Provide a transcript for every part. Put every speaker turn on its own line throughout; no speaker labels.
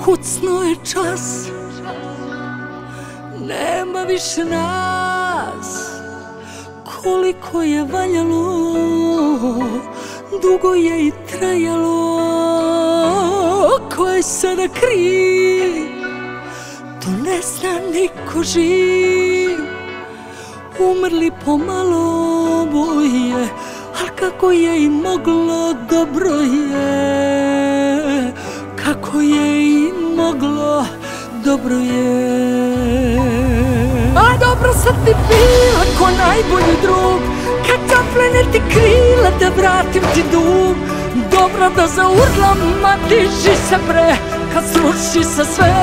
kucnuo je čas, nema više nas. Koliko je valjalo, dugo je i trajalo. Ko je sada kriv, to ne zna niko živ. Umrli pomalo boje, al kako je i moglo, dobro je. Kako je i moglo, dobro je. A dobro sam ti bila ko najbolji drug, kad zaplene ti krila da vratim ti dug. Dobro da zaurlam, ma diži se bre, kad sruši se sve.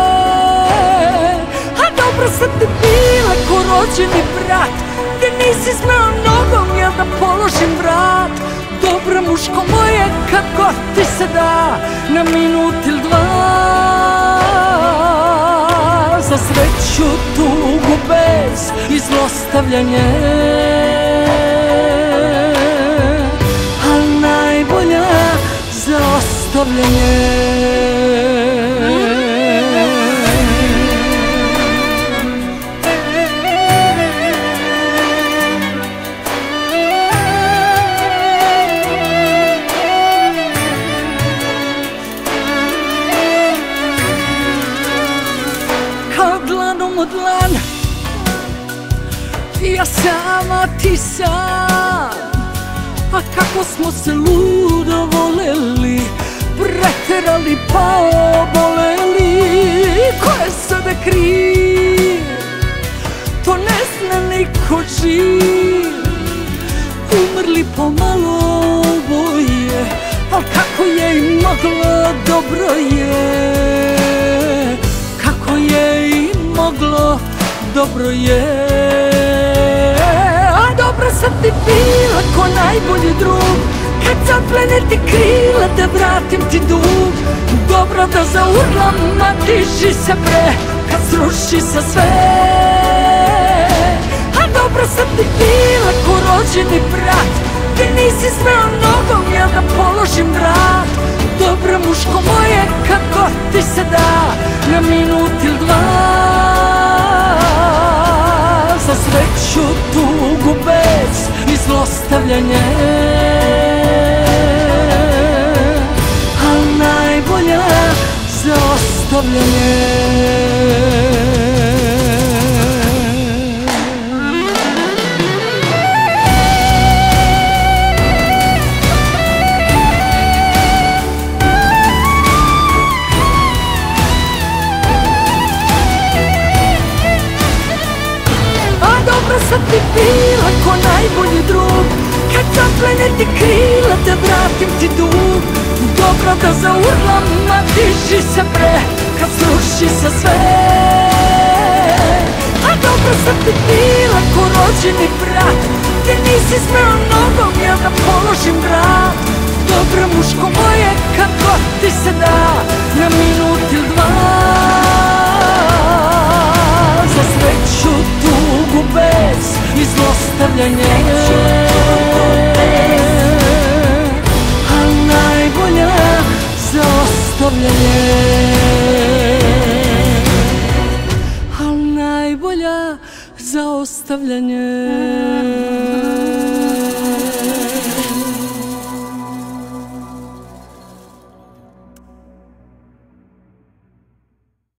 A dobro sam ti bila ko rođeni brat, gde nisi smeo nogom ja da položim vrat. Dobro muško moje, kad god ti se da, na minut ili dva. Za sreću, tugu, bez i zlostavljanje, al najbolja za ostavljanje. Od dlan, ja sama, ti sam. A kako smo se ludo voleli, preterali pa oboleli. Ko je sada kriv, to ne zna niko živ. Umrli pomalo boje, al kako je i moglo, dobro je. Kako je i moglo, dobro je. A dobro sam ti bila ko najbolji drug, kad zaplene ti krila da vratim ti dug. Dobro da zaurlam, ma diži se bre, kad sruši se sve. A dobro sam ti bila ko rođeni brat, gde nisi smeo nogom ja da položim vrat. Dobro muško moje, kad god ti se da, na minut ili dva. Za sreću, tugu, bez i zlostavljanje, al najbolja za ostavljanje. Sad ti bila ko najbolji drug, kad zaplene ti krila da vratim ti dug. Dobro da zaurlam, ma diži se bre, kad sruši se sve. A dobro sam ti bila ko rođeni brat, gde nisi smeo nogom ja da položim vrat. Dobro muško moje, kad god ti se da, na minut ili dva. Za sreću, tugu, bez i zlostavljanje, al najbolja za ostavljanje, al najbolja za ostavljanje.